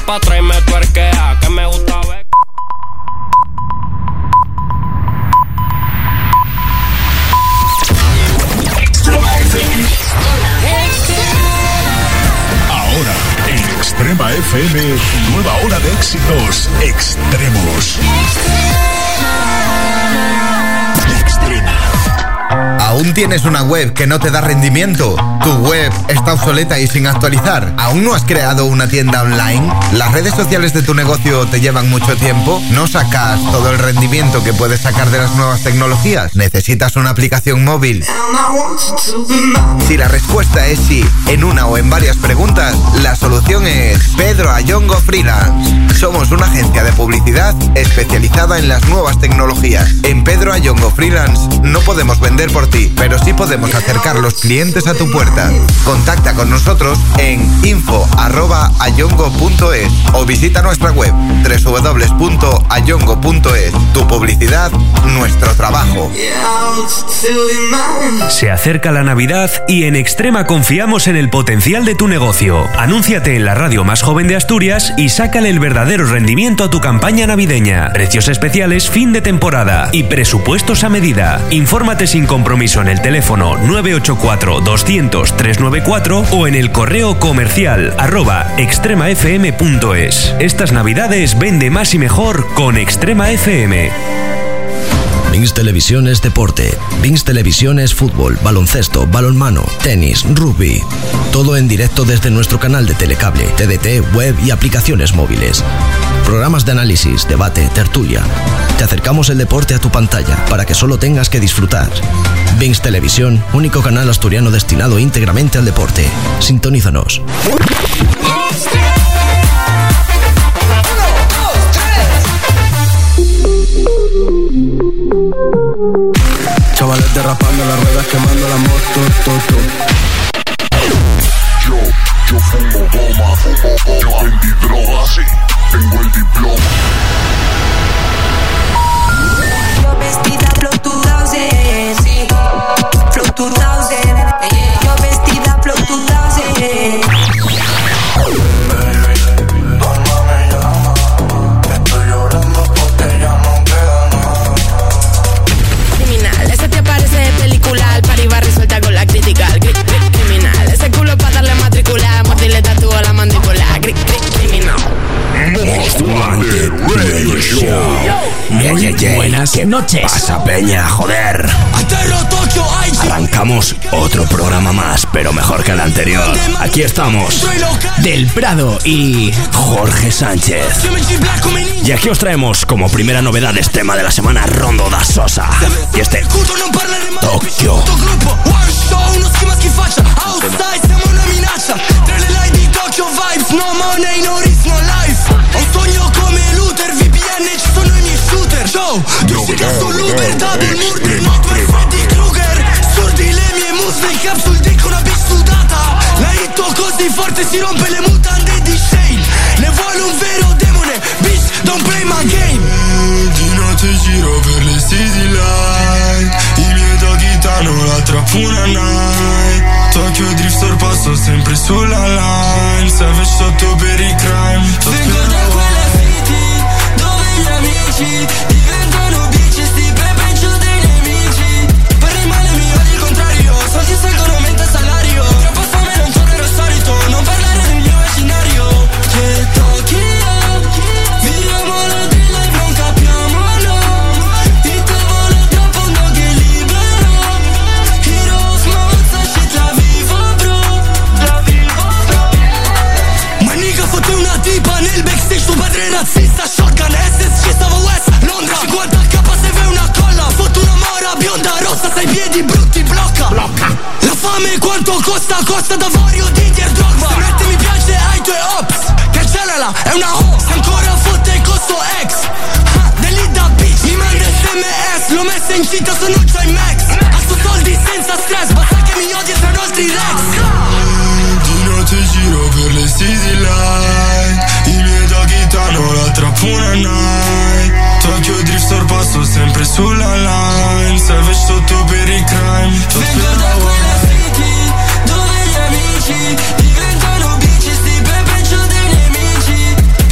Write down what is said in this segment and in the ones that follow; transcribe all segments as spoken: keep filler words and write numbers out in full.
pa' atrás y me tuerquea, que me gusta ver. Ahora, en Extrema F M, nueva hora de éxitos extremos. Extrema. ¿Aún tienes una web que no te da rendimiento? ¿Tu web está obsoleta y sin actualizar? ¿Aún no has creado una tienda online? ¿Las redes sociales de tu negocio te llevan mucho tiempo? ¿No sacas todo el rendimiento que puedes sacar de las nuevas tecnologías? ¿Necesitas una aplicación móvil? Si la respuesta es sí, en una o en varias preguntas, la solución es Pedro Ayongo Freelance. Somos una agencia de publicidad especializada en las nuevas tecnologías. En Pedro Ayongo Freelance no podemos vender por ti, pero sí podemos acercar los clientes a tu puerta. Contacta con nosotros en info arroba ayongo punto es o visita nuestra web doble u doble u doble u punto ayongo punto es. Tu publicidad, nuestro trabajo. Se acerca la Navidad y en Extrema confiamos en el potencial de tu negocio. Anúnciate en la radio más joven de Asturias y sácale el verdadero rendimiento a tu campaña navideña. Precios especiales fin de temporada y presupuestos a medida. Infórmate sin compromiso en el teléfono nueve ocho cuatro, doscientos, trescientos noventa y cuatro o en el correo comercial arroba extremafm punto es. Estas Navidades vende más y mejor con Extrema F M. Vinx Televisión es deporte. Vinx Televisión es fútbol, baloncesto, balonmano, tenis, rugby. Todo en directo desde nuestro canal de telecable, T D T, web y aplicaciones móviles. Programas de análisis, debate, tertulia. Te acercamos el deporte a tu pantalla para que solo tengas que disfrutar. Vinx Televisión, único canal asturiano destinado íntegramente al deporte. Sintonízanos. Chavales derrapando las ruedas, quemando la moto, to, to. Yo, yo fumo goma, fumo goma. Yo vendí droga, sí, tengo el diploma. Yo vestida flow two thousand, sí. Flow two thousand, yo vestida flow two thousand. Al party va resuelta con la crítica. Cri, cri, criminal. Ese culo pa' darle matricular. Mordirle tatúo a la mandíbula. Cri, cri, criminal. Most Wanted Radio Show. Yeah, yeah, yeah. Buenas noches. Pasa peña, joder. Arrancamos otro programa más, pero mejor que el anterior. Aquí estamos, Del Prado y Jorge Sánchez. Y aquí os traemos como primera novedad extrema de la semana Rondo da Sosa. Y este Tokyo. No money, no risk, no life. Ho un sogno come Luther, V P N ci sono i miei shooter. Show, tu sei che sono l'Uber, double murder, not my Freddy Krueger. Sordi le mie muscle, capsule dico una bitch sudata. La hitto così forte si rompe le mutande di Shane. Ne vuole un vero demone, bitch, don't play my game. Di notte giro per le city light. I miei doggy danno la trap una night. Tokyo Drift sorpasso sempre sulla line. Savage sotto per i crime. Vengo da quella city dove gli amici diventano bici, sti pre peggio dei nemici. Parli male mi odi il contrario. Soldi salgono mentre salario. Troppa fame non tornerò solito. Non parlare del mio immaginario. Che Tokyo viviamo di live, non capiamo no. Il tavolo troppo un dog è libero. Heroes mozza shit la vivo bro. La vivo bro. Manica fotte una tipa nel backstage. Tuo padre è razzista. Shotgun S S ci stavo West Londra. cinquanta K se vai una colla. Fotto una mora bionda rossa. Sei piedi brutti blocca. Blocca. La fame quanto costa? Costa da vario Didier Drogba. Se metti mi piace ai tuoi ops. Cancellala, è una hoax. Ancora fotte il costo ex. Ha, dell'I D A bitch. Mi manda S M S. L'ho messa incinta, sono c'ho i max. Asso soldi senza stress. Basta che mi odi e tra nostri Rex. Di notte giro per le city light. I miei doggy danno la trap una night. Tokyo Drift sorpasso sempre sulla line. Savage sotto per i crime. Vengo da quella city dove gli amici diventano bici, sti pe peggio dei nemici.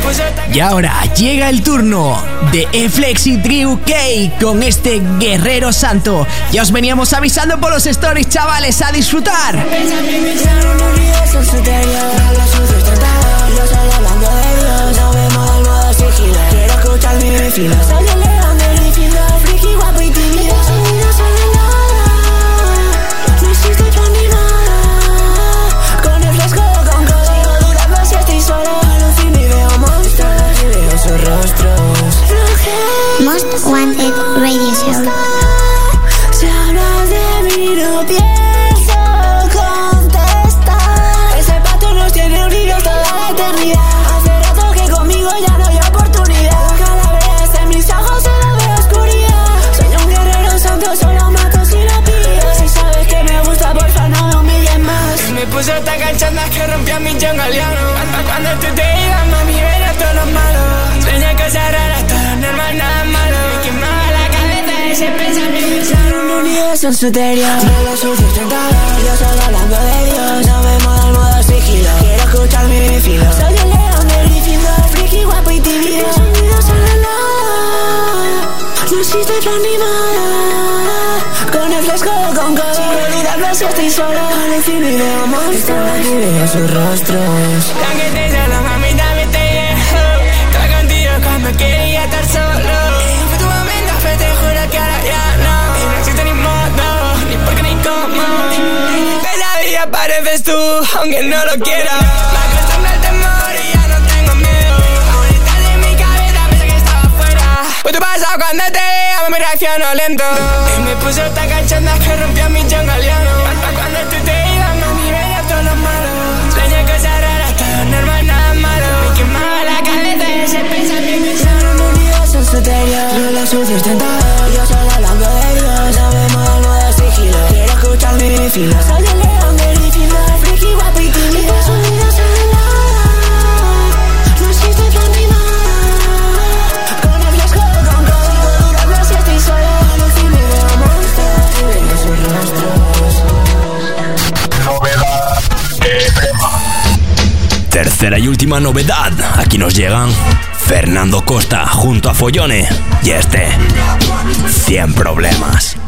Y ahora llega el turno de E-Flex y Triu K con este Guerrero Santo. Ya os veníamos avisando por los stories, chavales, a disfrutar. Quiero escuchar mi fila. Soy el león del infierno, friki, guapo y tímido. Sonido sobre nada. No existe plan ni nada. Con el fresco con código, dudando si estoy solo. Alucino y veo monstruos y veo sus rostros. Most Wanted Radio Show. Si hablas de mí no pienso contestar. Ese pato nos tiene unidos toda la eternidad. Hace rato que conmigo ya no hay oportunidad. Calaveras en mis ojos solo veo oscuridad. Soy un guerrero santo, solo mato si lo pillas. Si sabes que me gusta, porfa no me humilles más. Me puse tan canchanda que rompí a mi jangaliano. Cuando tú te ibas, mami, era todo lo malo. Sueña cosas raras, todo normal, nada malo. Me quemaba la cabeza ese pensamiento. Un universo en su interior. De los sucios tentados, yo solo hablando de Dios. No me moda el modo sigilo. Quiero escuchar mi filo. Soy el león del infierno, friki, guapo y tímido. Sonido sobre nada. No existe plan ni nada. Con el fresco con código, olvidando si estoy solo. Alucino y veo monstruos y veo sus rostros. La que te solo, mami, dame te dejo. Estoy contigo cuando quería estar solo. Fue tu momento, fe, te juro que ahora ya no. Y no existe ni modo, ni por qué ni cómo. Cada día pareces tú, aunque no lo quiera. Me acostumbro al temor y ya no tengo miedo. Aún estás en mi cabeza, pensé que estaba afuera. Pues tú pasas cuando te veo, me reacciono lento. Y me puse tan cachonda que rompí a mi jangaliano. Cuando tú te ibas, mami, veía todo lo malo. Sueña cosas raras, todo normal, nada malo. Me quemaba la cabeza ese pensamiento. Un universo en su interior. De los sucios tentados, yo solo hablando de Dios. No me moda el modo sigilo. Quiero escuchar mi filo. Soy el león del infierno, friki, guapo y tímido. Sonido sobre nada. No existe plan ni nada. Con el fresco con código, dudando si estoy solo. Alucino y veo monstruos y veo sus rostros. Novedad Extrema. Tercera y última novedad. Aquí nos llegan Fernando Costa junto a Follone y este cien problemas.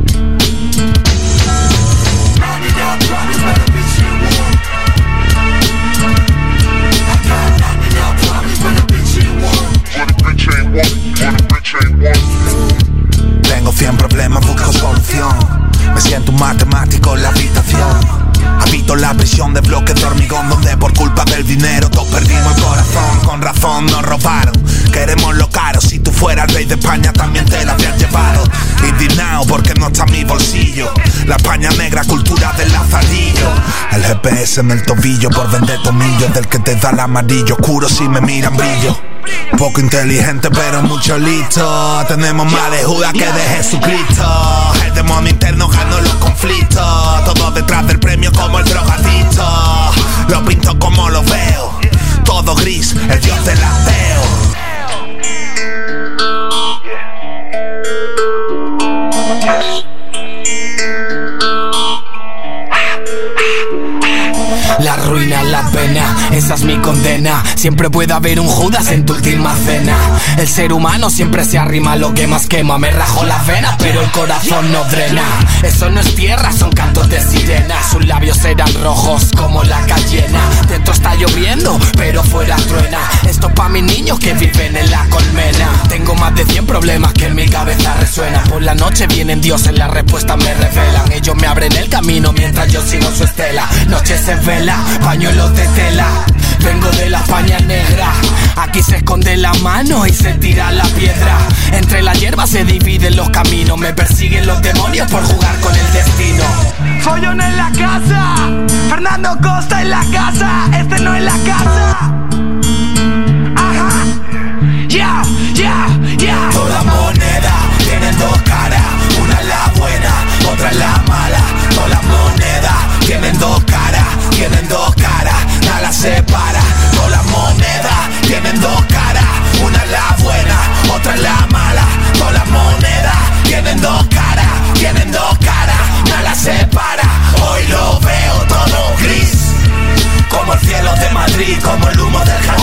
Tengo cien problemas, busco solución. Me siento un matemático en la habitación. Habito la prisión de bloques de hormigón, donde por culpa del dinero todos perdimos el corazón. Con razón nos robaron, queremos lo caro. Si tú fueras rey de España también te la habrían llevado. Indignado porque no está en mi bolsillo. La España negra, cultura del lazarillo. El G P S en el tobillo por vender tomillos. Del que te da el amarillo oscuro si me miran brillo. Poco inteligente pero mucho listo. Tenemos más de Judas que de Jesucristo. El demonio interno ganó los conflictos. Todo detrás del premio como el drogadicto. Lo pinto como lo veo. Todo gris, el dios del ateo. La ruina, la pena, esa es mi condena. Siempre puede haber un Judas en tu última cena. El ser humano siempre se arrima a lo que más quema. Me rajo las venas, pero el corazón no drena. Eso no es tierra, son cantos de sirena. Sus labios eran rojos como la cayena. Dentro está lloviendo, pero fuera truena. Esto pa' mis niños que viven en la colmena. Tengo más de cien problemas que en mi cabeza resuenan. Por la noche vienen dioses, las respuestas me revelan. Ellos me abren el camino mientras yo sigo su estela. Noches en vela, pañuelos de tela. Vengo de la España negra. Aquí se esconde la mano y se tira la piedra. Entre la hierba se dividen los caminos. Me persiguen los demonios por jugar con el destino. Follón en la casa, Fernando Costa en la casa. Este no es la casa. Ajá. Ya, ya, ya. Todas las monedas tienen dos caras. Una es la buena, otra es la mala. Todas las monedas tienen dos caras. Tienen dos caras, nada las separa. Todas las monedas tienen dos caras. Una es la buena, otra es la mala. Todas las monedas tienen dos caras. Tienen dos caras, nada las separa. Hoy lo veo todo gris, como el cielo de Madrid, como el humo del jardín.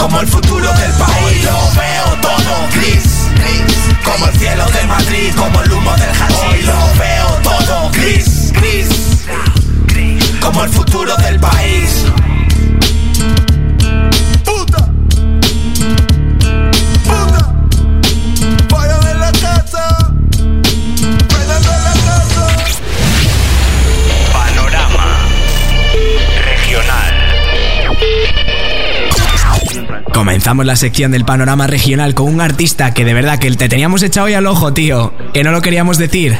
como el futuro del país. Lo veo todo gris, gris, como el cielo de Madrid, como el humo del hachís. Lo veo todo gris, gris, como el futuro del país. Puta, puta, fuera de la casa, fuera de la casa. Panorama Regional. Comenzamos la sección del panorama regional con un artista que de verdad que te teníamos echado hoy al ojo, tío, que no lo queríamos decir.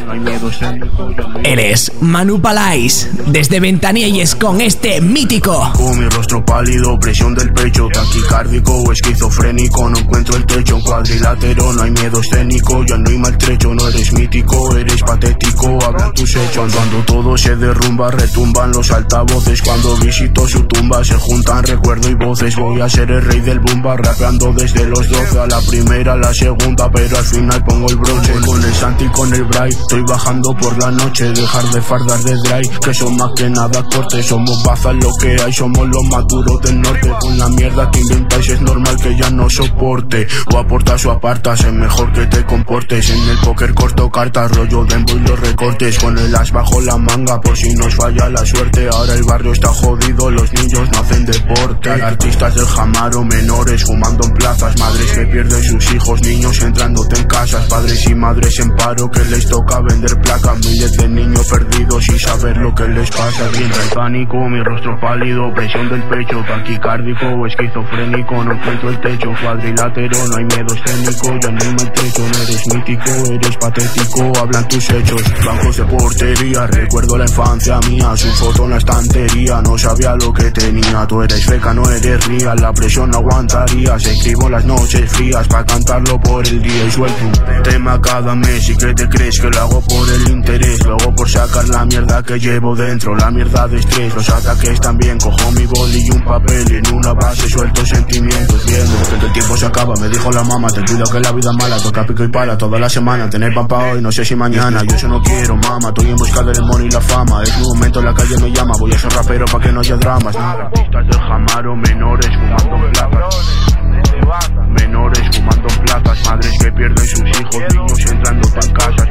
Él es Manu Palais, desde Ventanilles con este mítico. Con mi rostro pálido, presión del pecho, taquicárdico o esquizofrénico, no encuentro el techo, cuadrilátero, no hay miedo escénico, ya no hay maltrecho, no eres mítico, eres patético, hablan tus hechos. Cuando todo se derrumba, retumban los altavoces, cuando visito su tumba se juntan recuerdo y voces. Voy a ser el rey del bumba, rapeando desde los doce, a la primera, a la segunda, pero al final pongo el broche. Con el Santi, con el Bray, estoy bajando por la noche, dejar de fardar de dry, que son más que nada cortes. Somos bazas lo que hay, somos los más duros del norte. Con la mierda que inventáis es normal que ya no soporte. O aportas o apartas, es mejor que te comportes. En el póker corto cartas, rollo Dembo y los recortes. Con el as bajo la manga por si nos falla la suerte. Ahora el barrio está jodido, los niños no hacen deporte. Artistas del Jamaro, menores fumando en plazas, madres que pierden sus hijos, niños entrándote en casas, padres y madres en paro que les toca vender placas, miles de niños perdidos sin saber lo que les pasa. Entra el pánico, mi rostro pálido, presión del pecho, taquicárdico o esquizofrénico, no encuentro el techo, cuadrilátero, no hay miedo escénico, ya no hay maltrecho, no eres mítico, eres patético, hablan tus hechos. Bancos de portería, recuerdo la infancia mía, su foto en la estantería, no sabía lo que tenía. Tú eres feca, no eres real, la presión no aguantarías. Escribo las noches frías pa' cantarlo por el día y suelto un tema cada mes. Y que te crees que lo hago por el interés, lo hago por sacar la mierda que llevo dentro, la mierda de estrés, los ataques también. Cojo mi boli y un papel y en una base suelto sentimientos, viendo que el tiempo se acaba. Me dijo la mamá, ten cuidado que la vida es mala, toca pico y pala toda la semana, tener pan pa' hoy, no sé si mañana. Yo eso no quiero, mamá, estoy en busca del money y la fama, es mi momento, la calle me llama, voy a ser rapero pa' que no haya dramas. Artistas del Jamaro, menores fumando placas, menores fumando en placas, madres que pierden sus hijos, niños entrándote en casas,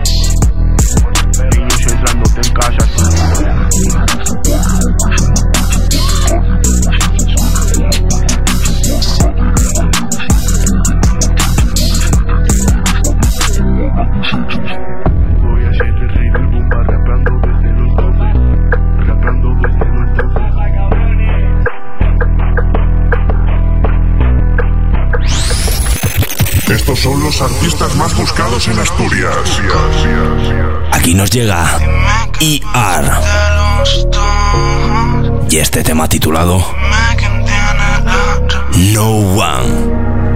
niños entrándote en casas. Voy a ser el rey del bumba, rapeando desde los doce, rapeando desde los doce. Estos son los artistas más buscados en Asturias. Aquí nos llega E R y este tema titulado No One.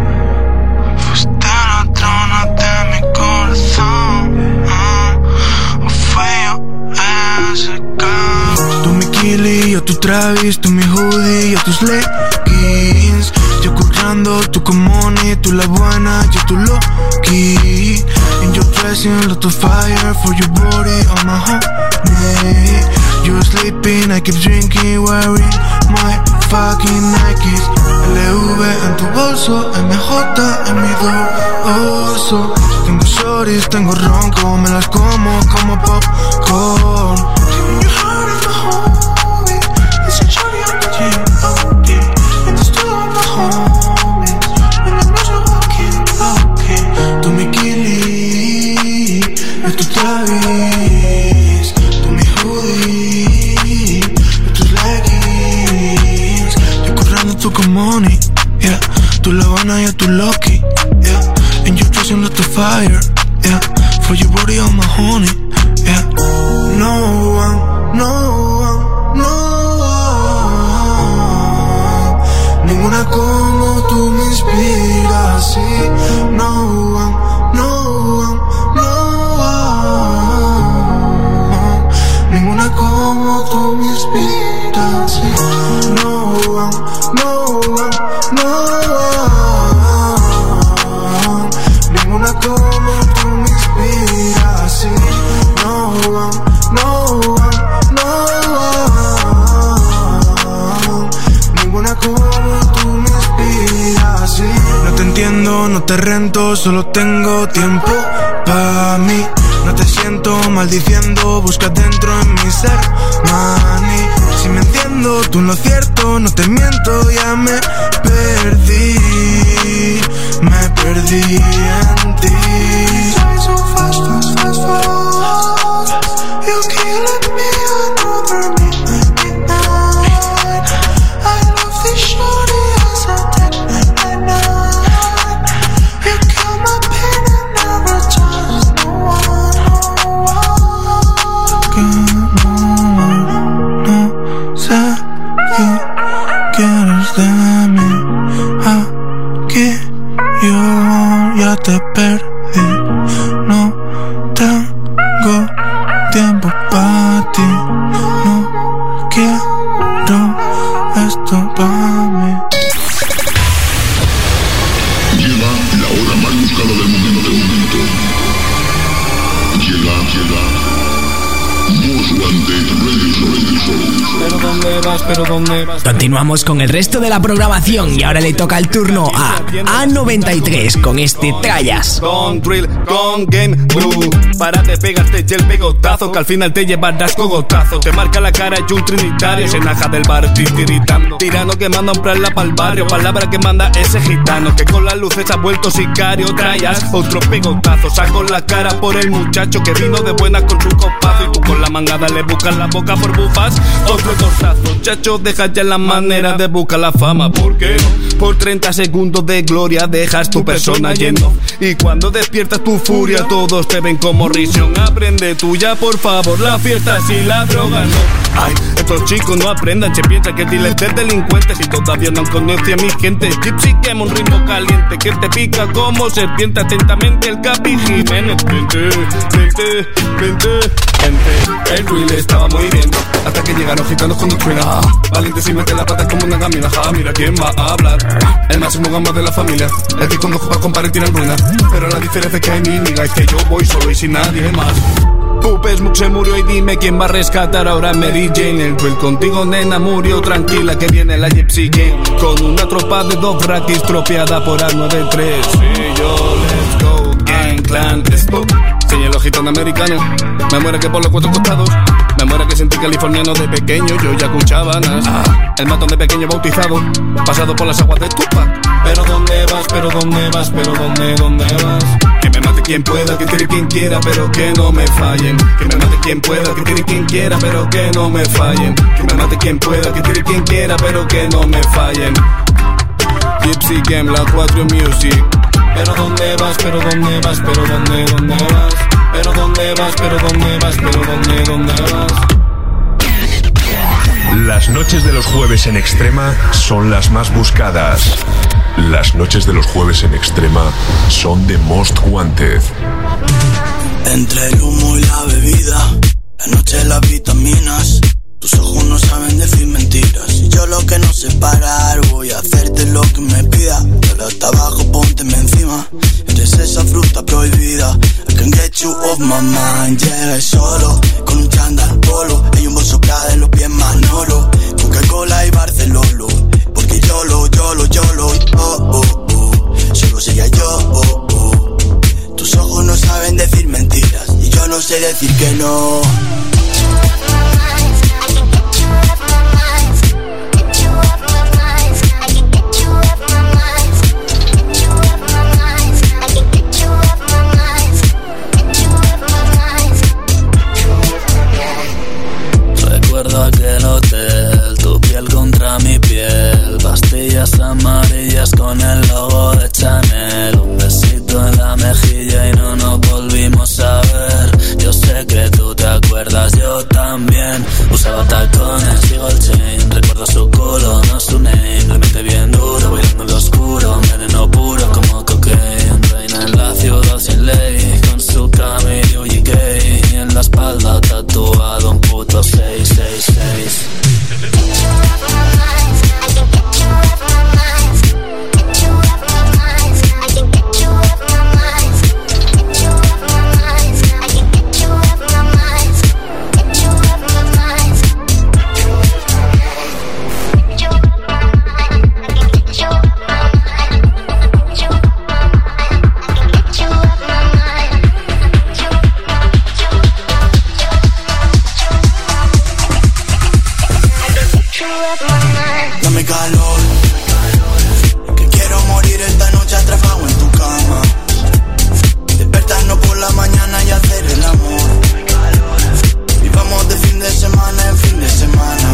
Tú mi Kili, yo tu Travis, tú mi hoodie, yo tus leggings. Yo currando, tú con money, tú la buena, yo tu low-key. In your dressing, lot of fire for your body, oh my honey. You're sleeping, I keep drinking, wearing my fucking Nikes. L V en tu bolso, M J en mi dorso. Tengo shorties, tengo ronco, me las como como popcorn. Tú mi Kili, yo tu Travis, tú mi hoodie, yo tus leggings. Yo corriendo, tú con money, yeah. Tú la Habana, yo tu Lucky, yeah. And you're dressing like the fire, yeah. For your body, I'm my honey, yeah. No one, no one, no one. Ninguna como tú me inspira, sí. No one, no one, no one. Ninguna como tú me inspira, sí. No one, no one, no one. Ninguna como tú me inspira, sí. No one, no one, no one. Ninguna como tú me inspira. te rento, solo tengo tiempo pa' mí. No te siento maldiciendo, busca dentro en mi ser, mani. Si me entiendo, tú en lo cierto, no te miento, ya me perdí, me perdí en ti. So fast, fast, fast, fast. You killing me another midnight. I love this shorty as I did at night. You kill my pain and never trust no one, no one. Que no, no sé qué quieres de mí. Aquí yo ya te perdí. No tengo tiempo para ti. No quiero esto para mí. Llega la hora más buscada del momento, del momento. Llega, llega Most Wanted Radio Show. Pero dónde vas, pero dónde vas. Continuamos con el resto de la programación y ahora le toca el turno a A noventa y tres con este Trallas. Con drill, con game blue. Para de pegarte y el pegotazo, que al final te llevarás cogotazo. Te marca la cara y un trinitario se naja del bar titiritando. Tirano que manda un plan pa'l barrio, palabra que manda ese gitano que con las luces ha vuelto sicario. Trallas, otro pegotazo, saco la cara por el muchacho que vino de buena con su copazo. Y tú con la mangada le buscas la boca por bufas. Otro tortazo, chacho, deja ya la manera de buscar la fama. ¿Por qué no? Por treinta segundos de gloria dejas tu persona yendo. Y cuando despiertas tu furia todos te ven como risión. Aprende tuya por favor, la fiesta si la droga no. Ay, estos chicos no aprendan, se piensan que Dile es delincuente. Si todavía no conoce a mi gente, Gypsy quema un ritmo caliente que te pica como serpiente. Atentamente el Capi Jiménez. Vente, vente, vente, vente. El drill estaba muy bien hasta que llegaron gitanos con doctrina. Valientes y mete la pata como una gamina. Ja, mira quién va a hablar. El máximo gama de la familia, el que con dos copas compara y tiran ruinas. Pero la diferencia es que hay mi niga, es que yo voy solo y sin nadie más. Pupe Smoke se murió y dime quién va a rescatar ahora a Mary Jane. El drill contigo nena murió, tranquila que viene la Gypsy Gang. Con una tropa de dos fraquis tropeada por A noventa y tres. Y yo, let's go, gang, clan, stop. Señalo gitano americano, me muere que por los cuatro costados. Me muere que sentí californiano de pequeño, yo ya con chavanas. Ah, el matón de pequeño bautizado, pasado por las aguas de Tupac. Pero dónde vas, pero dónde vas, pero dónde, dónde vas. Que me mate quien pueda, que tire quien quiera, pero que no me fallen. Que me mate quien pueda, que tire quien quiera, pero que no me fallen. Que me mate quien pueda, que tire quien quiera, pero que no me fallen. Gypsy Game, la cuatro Music. Pero dónde vas, pero dónde vas, pero dónde, dónde vas. Pero dónde vas, pero dónde vas, pero dónde, dónde vas. Las noches de los jueves en Extrema son las más buscadas. Las noches de los jueves en Extrema son de Most Wanted. Entre el humo y la bebida, la noche las vitaminas. Tus ojos no saben decir mentiras. Y yo lo que no sé parar, voy a hacerte lo que me pida. Pero hasta abajo, pónteme encima. Eres esa fruta prohibida. I can get you off my mind. Llegué solo, con un chándal polo. Hay un bolso Prada en los pies Manolo. Coca-Cola y Barcelolo. Porque yo lo, yo lo, yo lo. Oh, oh, oh. Solo sería yo, oh, oh. Tus ojos no saben decir mentiras. Y yo no sé decir que no. Recuerdo aquel hotel, tu piel contra mi piel, pastillas amarillas con el logo de Chanel, un besito en la mejilla y no nos volvimos a ver. Yo sé que tú te acuerdas, yo también. Usaba tacones y gold chain, recuerdo su culo, no su name. Le mete bien duro, bailando en lo oscuro, veneno puro como cocaine. Reina en la ciudad sin ley, con su Camilo y gay, y en la espalda tatuado un puto seis seis seis. calor, que quiero morir esta noche atrapado en tu cama. Despertarnos por la mañana y hacer el amor. Y vamos de fin de semana en fin de semana.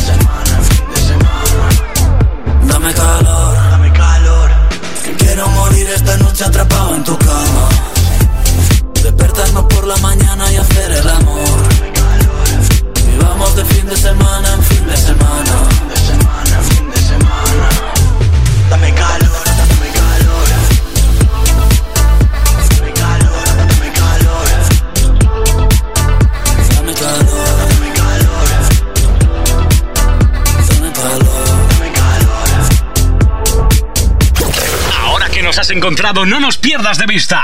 Dame calor, dame calor, que quiero morir esta noche atrapado en tu cama. Despertarnos por la mañana y hacer el amor. Y vamos de fin de semana en fin de semana. Dame calor, dame calor. Dame calor, dame calor. Dame calor, dame calor. Dame calor, dame calor. Ahora que nos has encontrado, no nos pierdas de vista.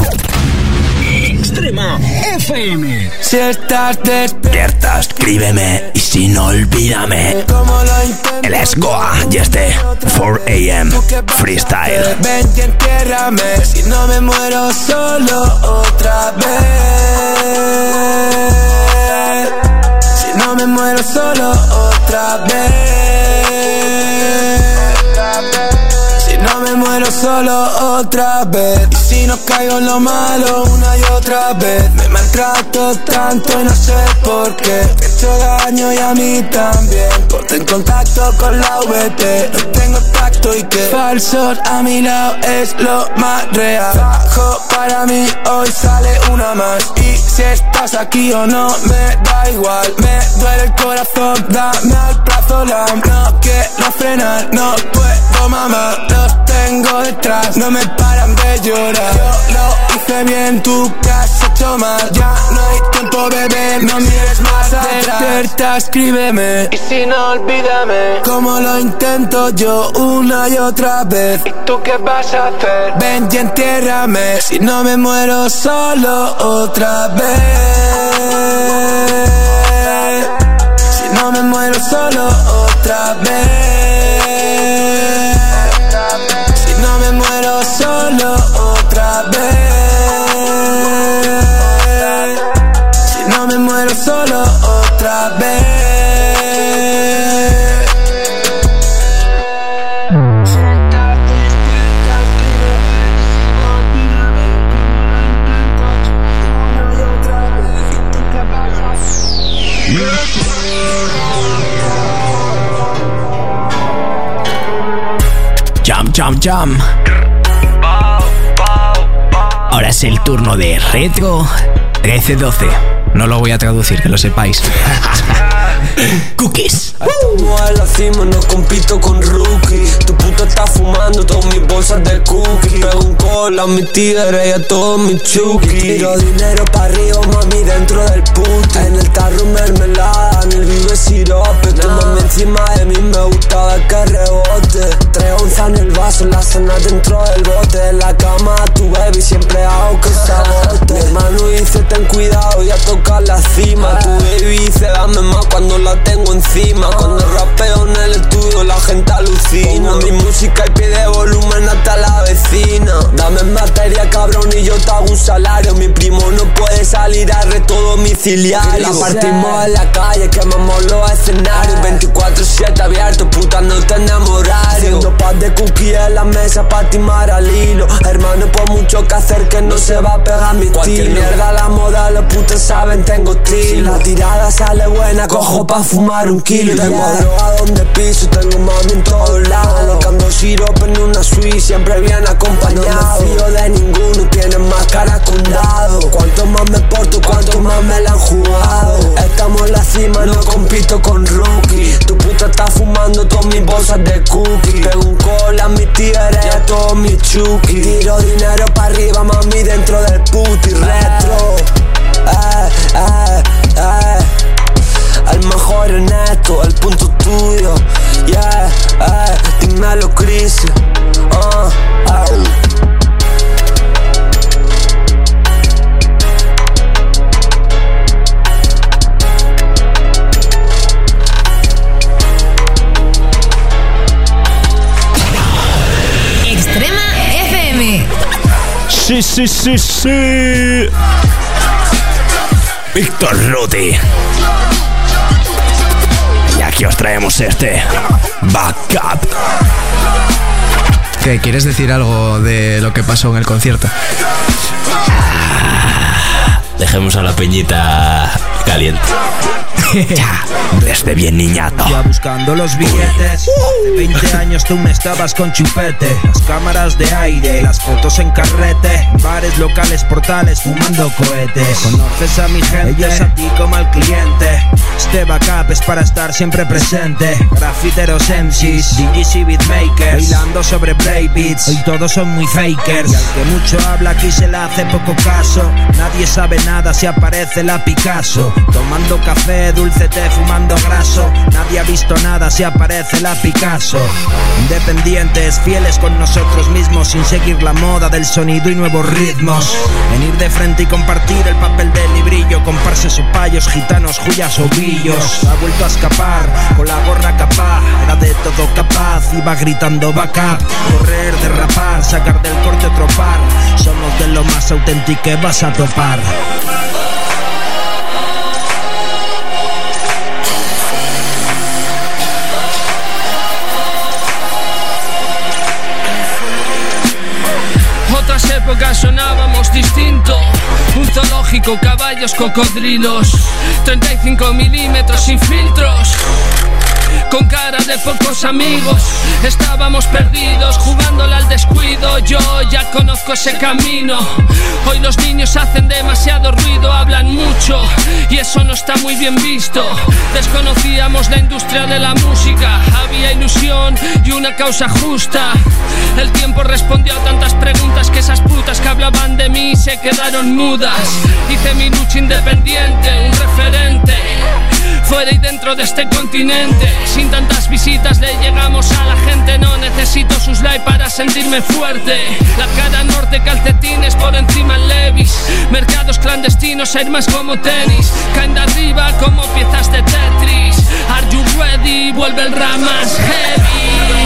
Extrema F M. Si estás despierta, escríbeme. Y si no, olvídame. El Escoa y este four a m Freestyle. Ven y entiérrame. Si no me muero solo otra vez. Si no me muero solo otra vez. Si no me muero solo otra vez. Y si no caigo en lo malo una y otra vez. Me maltrato tanto y no sé por qué. Me he hecho daño y a mí también. Ponte en contacto con la V T. No tengo tacto y que falsos a mi lado es lo más real. Bajo para mí, hoy sale una más. Y si estás aquí o no, me da igual. Me duele el corazón, dame al plazo la. No quiero frenar, no puedo mamá. Los tengo detrás, no me paran de llorar. Yo lo hice bien, tú que has hecho mal. Ya no hay tiempo, bebé, no mires más atrás. Despierta, escríbeme. Y si no, olvídame. Como lo intento yo una y otra vez. ¿Y tú qué vas a hacer? Ven y entiérrame. Si no me muero solo otra vez. Si no me muero solo otra vez. Si no me muero solo otra vez. Si no me muero solo otra vez. Jam, jam, jam. Ahora es el turno de Retro trece doce. No lo voy a traducir, que lo sepáis. Cookies. Estamos a la cima, no compito con rookie. Tu puta está fumando todas mis bolsas de cookie. Pego un call a mi tigre y a todos mis chukis. Tiro dinero pa' arriba, mami, dentro del puti. En el tarro mermelada, en el vive sirope. Tómame encima de mí, me gustaba que rebote. Tres onzas en el vaso, la cena dentro del bote. En la cama a tu baby siempre hago que sabote. Mi hermano dice ten cuidado y a tocar la cima. Tu baby dice dame más cuando la tengo encima. Cuando rapeo en el estudio la gente alucina. Mi música y pide volumen hasta la vecina. Dame materia cabrón y yo te hago un salario. Mi primo no puede salir a reto domiciliario. La partimos en la calle, quemamos los escenarios. veinticuatro siete abierto, puta no tenemos horario. Haciendo paz de cookie en la mesa pa' timar al hilo. Hermano, por mucho que hacer que no se va a pegar mi Cualquier estilo. Mierda la moda, los putos saben tengo estilo. Si la tirada sale buena, cojo pa' fumar un kilo. Tengo yeah. droga donde piso, tengo mami en todos lados. Cando sirope en una suite, siempre bien acompañado. No me fío de ninguno, tienen más cara que un dado. Cuanto más me porto, cuanto más me la han jugado. Estamos en la cima, no compito con rookie. Tu puta está fumando todas mis bolsas de cookie. Pego un call a mi tigre y a todos mis chukis. Tiro dinero pa' arriba, mami, dentro del puti. Retro, eh, eh, eh. El mejor en esto, el punto tuyo. Yeah, eh, dímelo, Chris. Uh, uh. Extrema F M. Sí, sí, sí, sí. Víctor Ruti. aquí os traemos este Backup. ¿Qué, ¿Quieres decir algo de lo que pasó en el concierto? Dejemos a la peñita caliente. Ya, desde bien niñato. Ya buscando los billetes. Hace veinte años tú me estabas con chupete. Las cámaras de aire, las fotos en carrete. Bares, locales, portales, fumando cohetes. Conoces a mi gente, ellos a ti como al cliente. Este backup es para estar siempre presente. Grafiteros, M Cs, D Js y beatmakers, bailando sobre breakbeats. Hoy todos son muy fakers. Y al que mucho habla aquí se le hace poco caso. Nadie sabe nada si aparece la Picasso. Tomando café, dulce té, fumando graso. Nadie ha visto nada si aparece la Picasso. Independientes, fieles con nosotros mismos, sin seguir la moda del sonido y nuevos ritmos. Venir de frente y compartir el papel del librillo. Comparses o payos, gitanos, juyas o grillos. Ha vuelto a escapar con la gorra capaz. Era de todo capaz, iba gritando backup. Correr, derrapar, sacar del corte otro par. Somos de lo más auténtico que vas a topar. Otras épocas sonábamos distinto. Un zoológico, caballos, cocodrilos. treinta y cinco milímetros sin filtros. Con cara de pocos amigos. Estábamos perdidos, jugándole al descuido. Yo ya conozco ese camino. Hoy los niños hacen demasiado ruido, hablan mucho, y eso no está muy bien visto. Desconocíamos la industria de la música. Había ilusión y una causa justa. El tiempo respondió a tantas preguntas que esas putas que hablaban de mí se quedaron mudas. Hice mi lucha independiente, un referente, fuera y dentro de este continente. Sin tantas visitas le llegamos a la gente. No necesito sus likes para sentirme fuerte. La cara norte, calcetines por encima en Levi's. Mercados clandestinos, Air más como tenis. Caen de arriba como piezas de Tetris. Are you ready? Vuelve el rap más heavy.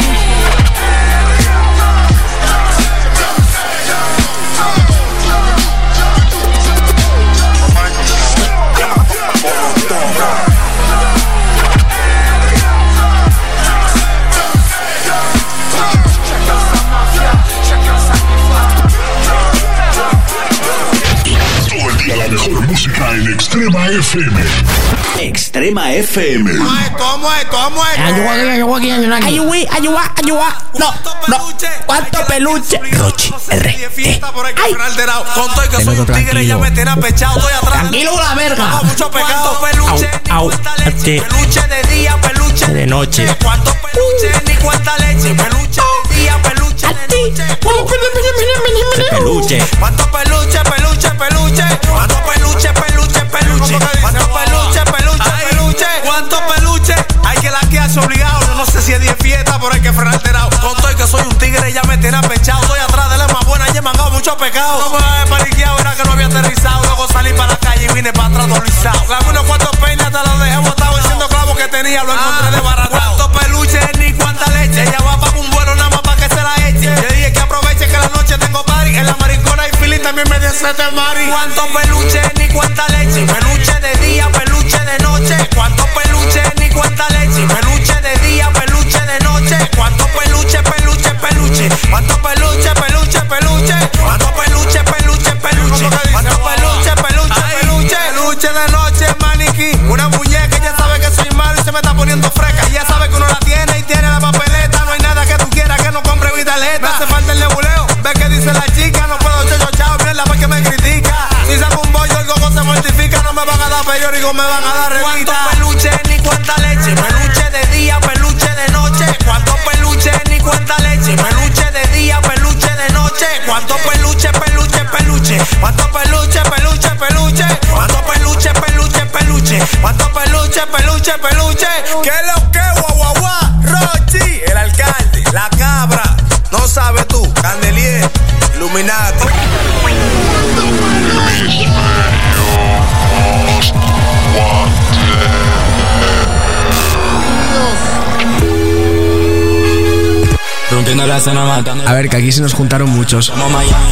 La mejor música en Extrema F M. Extrema F M. ¿Cómo es? ¿Cómo es? Ayuda aquí, ayuda aquí, ayuda aquí. Ayuda, ayuda, ayuda. No, no. ¿Cuánto peluche? Rochi, R, E. Ay. Con todo que soy un tigre, ya me tiene pechado, estoy atrás. Tranquilo, la verga. Mucho pecado. Peluche, au, au. Peluche de día, peluche de noche. ¿Cuánto peluche? Ni cuánta leche. Peluche de día, peluche de noche. Peluche. ¿Cuánto peluche, peluche, peluche? ¿Cuánto peluche, peluche, peluche? ¿Cuánto peluche, peluche, peluche? ¿Cuánto peluche? Hay que laquearse obligado. Yo no sé si es diez fiestas, pero hay que frenar alterado. Con todo que soy un tigre, ya me tiene apechado. Estoy atrás de la más buena y he mangado mucho pecado. No me había paniqueado, era que no había aterrizado. Luego salí para la calle y vine para atrás doblizado. Clavé unos cuantos peines, te los dejé botado. Diciendo clavo que tenía, lo encontré desbaratado. ¿Cuánto peluche ni cuánta leche? Ella va para un vuelo nada más para que se la eche. Le dije que aproveche que la noche tengo party. En la maricona y Philly también me dice este mari. ¿Cuánto peluche ni cuánta leche? Peluche de día, peluche de noche. ¿Cuánto peluche ni cuánta leche? Peluche de día, peluche de noche. ¿Cuánto peluche, peluche, peluche? ¿Cuánto peluche, peluche, peluche? ¿Cuánto peluche, peluche, peluche? ¿Cuánto peluche, peluche, peluche? Peluche de noche, maniquí. Una muñeca, ya sabe que soy malo y se me está poniendo fresca. Y ya sabe que uno la tiene y tiene la papeleta. No hay nada que tú quieras que no compre mi tarjeta. Me hace falta el nebuleo. Ve que dice la chica, no puedo ser yo chao, mierda, porque me critica. Si saco un bollo, el gogo se mortifica. No me van a dar periódico, me van a dar revista. ¿Cuánto peluche ni cuánta leche? Peluche de día, peluche de noche. ¿Cuánto peluche ni cuánta leche? Peluche de día, peluche de noche. ¿Cuánto peluche, peluche, peluche? ¿Cuánto peluche, peluche, peluche? ¿Cuánto peluche, peluche, peluche? ¿Cuánto peluche, peluche, peluche? ¿Qué lo que, guau, guau, guau? Rochi, el alcalde, la cabra. No sabes tú, Candelier, Illuminati. A ver, que aquí se nos juntaron muchos.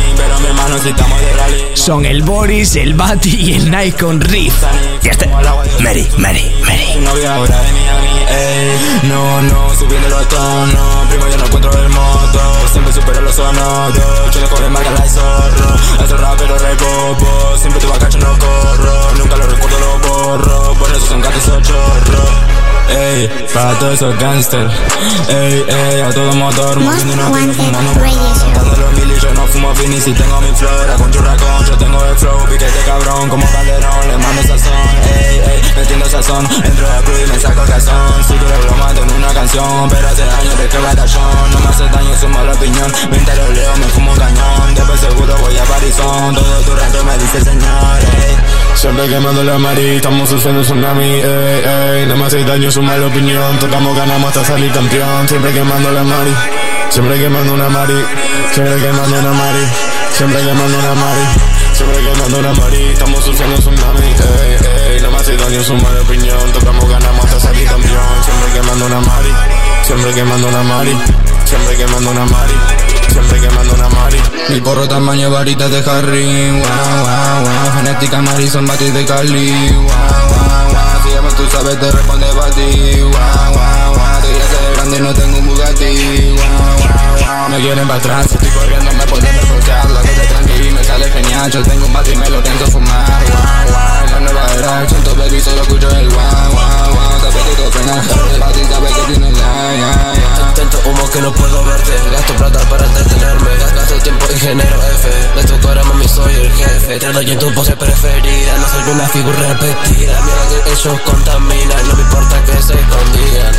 Son el Boris, el Bati y el Nikon Riff. Y este, Mary, Mary, Mary. Tu novia ahora de Miami, ey. No, no, subiendo los tonos. Primo, yo no encuentro el moto. Siempre supero los sonoros. Yo le coge marca la zorro. Hace rapero recopo. Siempre te va a cachar, no corro. Nunca lo recuerdo, lo borro. Por eso son gatos o chorros. Ey, para todos esos gangsters. Ey, ey, a todo motor. Moviendo una pila, fumando. Cantando los mil y yo no fumo finis y tengo mi flora. Con churracón, yo tengo el flow. Piquete cabrón, como Calderón. Le mando sazón, ey, ey, metiendo sazón. Entro a club y me saco el calzón. Si tú lo mato en una canción. Pero hace años de que batallón. No me hace daño, sumo la opinión. Me entero, leo, me fumo un cañón. Después seguro voy a Parizón. Todo tu rancho me dice señor, ey. Siempre quemando la mari, estamos sufriendo tsunami, ey, ey. No me hace daño su mala opinión. Tocamos, ganamos hasta salir campeón. Siempre quemando la mari, siempre quemando una mari, siempre quemando una mari, siempre quemando una mari, siempre quemando una mari. Estamos sufriendo tsunami, ey, ey. No me hace daño su mala opinión. Tocamos, ganamos hasta salir campeón. Siempre quemando una mari, siempre quemando una mari, siempre quemando una mari, siempre quemando una mari. Mi porro tamaño varitas de Harry, wow, wow, wow. Genética Marison, batis de Cali, wow, wow, wow. Si llamas tú sabes te responde para ti, wow, wow, wow. Debería ser grande y no tengo un Bugatti, wow, wow, wow. Me quieren para atrás, estoy corriendo, me pueden reprochar. La cosa tranquila, me sale genial. Yo tengo un bati y me lo pienso fumar, wow, wow. En la nueva era, siento ver y solo escucho el wow, wow, wow. Te apetito frenar, el bati sabe que tiene la, ya, ya. Tanto humo que no puedo verte. Gasto plata para entretenerme. Gasto tiempo y genero F. De tu cara, mami, soy el jefe. Te doy en tu pose preferida. No soy una figura repetida. Mira que ellos contaminan. No me importa que se escondían.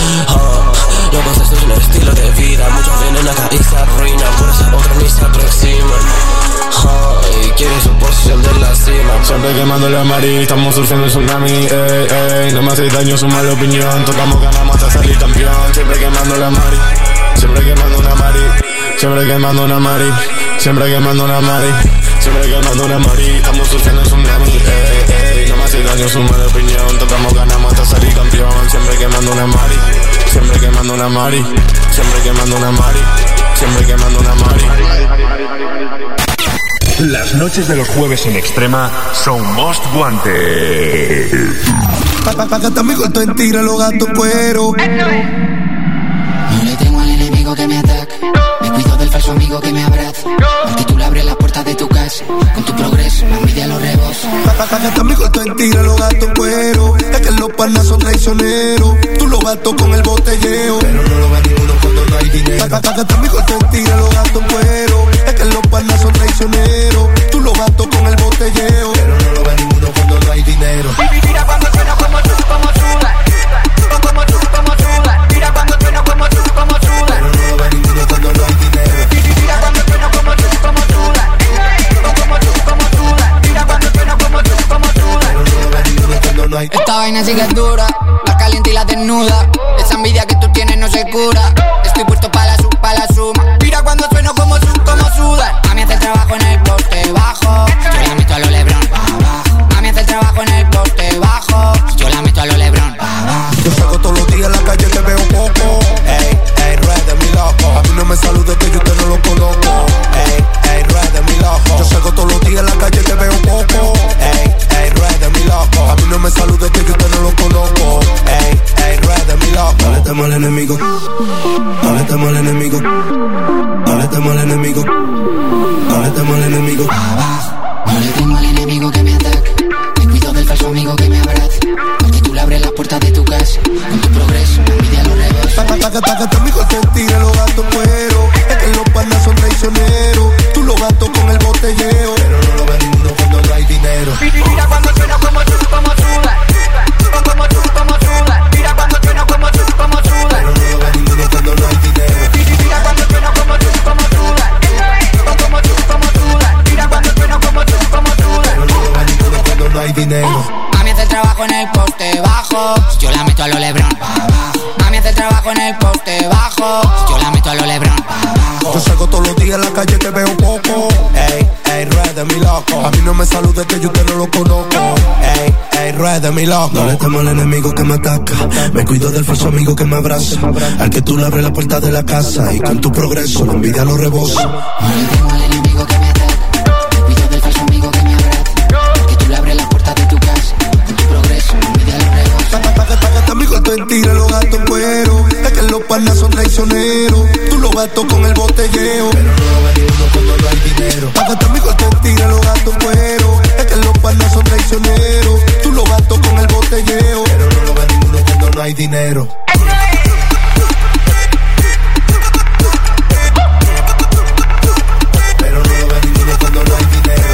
Oh, yo pues esto es un estilo de vida. Muchos vienen acá y se arruinan. Por eso otros ni se aproximan. Oh, y quieren su posición de la cima. Siempre quemando la mari, estamos surfeando el tsunami, ey, ey. No me hace daño su mala opinión. Tocamos, ganamos hasta salir campeón. Siempre quemando la mari, siempre quemando una mari, siempre quemando una mari, siempre quemando una mari, siempre quemando una mari. Estamos surfeando el tsunami, ey, ey. No me hace daño su mala opinión. Tocamos, ganamos hasta salir campeón. Siempre quemando una mari, siempre quemando una mari, siempre quemando una mari, siempre quemando una mari. Las noches de los jueves en Extrema son Most Wanted. Pa, pa, pa, que mi corto en tira los gatos cuero. No le temo al enemigo que me ataca. Me cuido del falso amigo que me abraza. Porque tú le abres las puertas de tu casa. Con tu progreso, la envidia lo rebosa. Pa, pa, pa, que mi corto en tira los gatos cuero. Es que los panas son traicioneros. Tú los gatos con el botelleo. Pero no lo va ninguno cuando no hay dinero. Pa, pa, pa, mi corto en tira los gatos cuero. Es que los panas son traicioneros. Tú los gatos con el botelleo. Pero no lo va ninguno cuando no hay dinero. Mira cuando suena como tú, como suda. Como tú, como suda. Mira cuando suena como tú, como suda. Pero no lo va ninguno cuando no hay dinero. Mira cuando suena como tú, como suda. Como tú, como suda. Mira cuando suena como tú, como suda. Pero no lo va ninguno cuando no hay. Esta vaina sí que es dura, la caliente y la desnuda. Esa envidia que tú tienes no se cura. Estoy puesto para la sub, para la suma. Mira cuando sueno como su, como suda. A mí hace el trabajo en el poste bajo. Yo la meto a lo Lebron, abajo. A mí hace el trabajo en el poste bajo. Yo la meto a lo Lebron, abajo. Yo salgo todos los días a la calle, te veo poco. Ey, ey, red de mi loco. A mí no me saludes que yo usted no lo conozco. Ey, ey, red de mi loco. Yo salgo todos los días a la calle, te veo poco. Ey, ey, red de mi loco. A mí no me saludes que yo usted no lo conozco. Ey, ey, red de mi loco. No le temo al enemigo. No le temo al enemigo. No le temo al enemigo. No le temo al enemigo. Abajo. No le temo al enemigo que me ataca. Me cuido del falso amigo que me abraza. Porque tú le abres las puertas de tu casa. Con tu progreso, la envidia lo rebosa. Taca, taca, taca, mi corte tira los gatos cuero. Es que los panas son traicioneros. Tú los gatos con el botelleo. Pero no lo ve ninguno cuando no hay dinero. Mira cuando suena como tú, como suda. Como tú, como suda. Mira cuando suena como tú, como suda. Pero no lo ve ninguno cuando no hay dinero. Mira cuando suena como tú, como suda. Como tú, como suda. Mira cuando suena como tú, como suda. Pero no lo ve ninguno cuando no hay dinero. A mí hace el trabajo en el poste bajo. Yo la meto a lo Lebron, abajo. A mí hace el trabajo en el poste bajo. Yo la meto a lo Lebron, abajo. Yo salgo todos los días a la calle, te veo poco. Ey, ey, red de mi loco. A mí no me saludes que yo usted no lo conozco. Ey, ey, red de mi loco. No le temo al enemigo que me ataca. Me cuido del falso amigo que me abraza. Al que tú le abres la puerta de la casa. Y con tu progreso la envidia lo rebosa. No le temo al enemigo que me ataca. Me cuido del falso amigo que me abraza. Al que tú le abres la puerta de tu casa. Con tu progreso la traicioneros. Tú lo gasto con el botelleo, pero no lo ves ninguno cuando no hay dinero. Pa' gastar mi corte tira los gastos cuero. Es que los panas son traicioneros. Tú lo gasto con el botelleo, pero no lo ves ninguno cuando no hay dinero. Pero no lo ves ninguno cuando no hay dinero.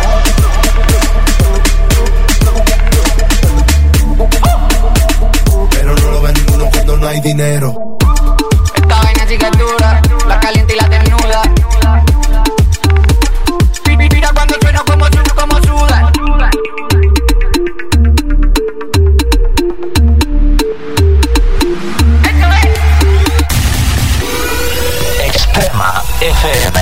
Pero no lo ves ninguno cuando no hay dinero. Esta vaina sí que es dura, la caliente y la desnuda. Mira cuando sueno como sueno, como suda. Extrema F M.